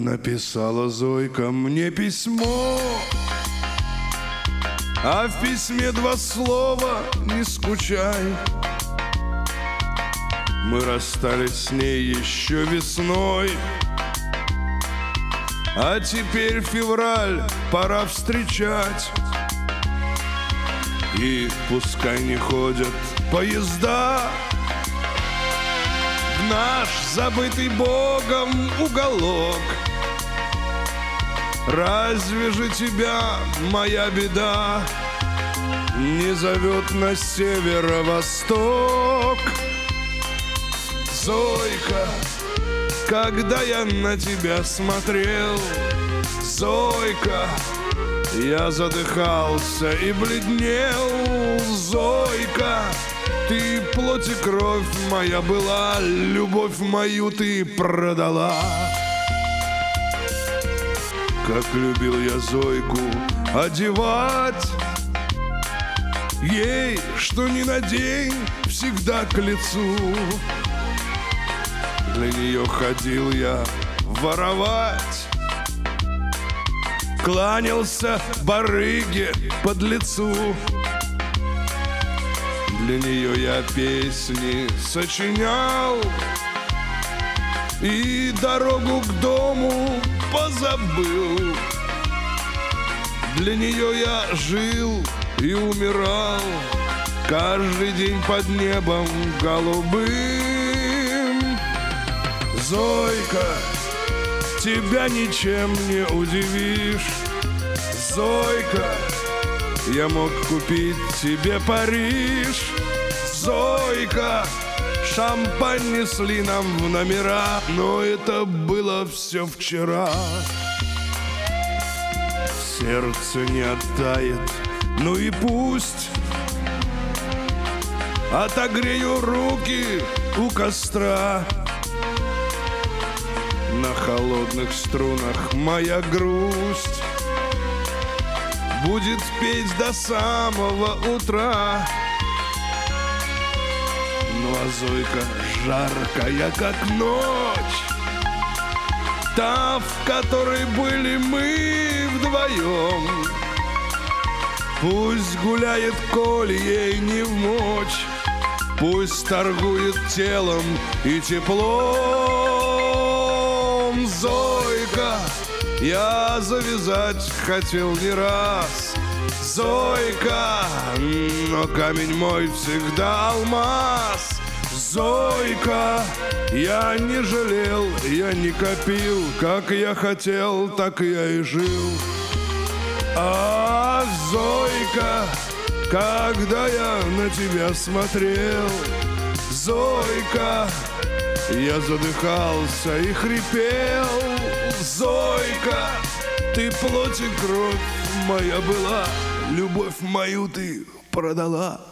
Написала Зойка мне письмо, а в письме два слова: не скучай. Мы расстались с ней еще весной, а теперь февраль, пора встречать. И пускай не ходят поезда в наш забытый Богом уголок, разве же тебя моя беда не зовет на северо-восток? Зойка, когда я на тебя смотрел, Зойка, я задыхался и бледнел. Зойка, ты плоть и кровь моя была, любовь мою ты продала. Как любил я Зойку одевать, ей, что ни надень, всегда к лицу. Для нее ходил я воровать, кланялся барыге подлецу. Для нее я песни сочинял и дорогу к дому позабыл. Для нее я жил и умирал каждый день под небом голубым. Зойка, тебя ничем не удивишь. Зойка, я мог купить тебе Париж. Зойка, шампань несли нам в номера, но это было все вчера. Сердце не оттает, ну и пусть. Отогрею руки у костра. На холодных струнах моя грусть будет петь до самого утра. Ну а Зойка жаркая, как ночь, та, в которой были мы вдвоем. Пусть гуляет, коль ей не вмочь, пусть торгует телом и теплом. Зойка, я завязать хотел не раз. Зойка, но камень мой всегда алмаз. Зойка, я не жалел, я не копил, как я хотел, так я и жил. А Зойка, когда я на тебя смотрел, Зойка, я задыхался и хрипел. Зойка, ты плоть и кровь моя была, любовь мою ты продала.